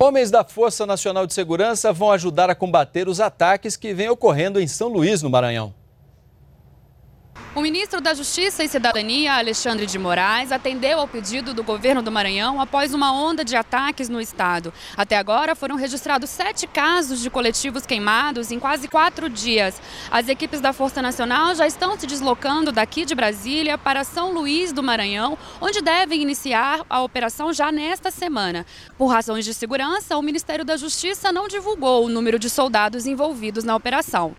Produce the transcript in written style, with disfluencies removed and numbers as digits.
Homens da Força Nacional de Segurança vão ajudar a combater os ataques que vêm ocorrendo em São Luís, no Maranhão. O ministro da Justiça e Cidadania, Alexandre de Moraes, atendeu ao pedido do governo do Maranhão após uma onda de ataques no estado. Até agora foram registrados 7 casos de coletivos queimados em quase 4 dias. As equipes da Força Nacional já estão se deslocando daqui de Brasília para São Luís do Maranhão, onde devem iniciar a operação já nesta semana. Por razões de segurança, o Ministério da Justiça não divulgou o número de soldados envolvidos na operação.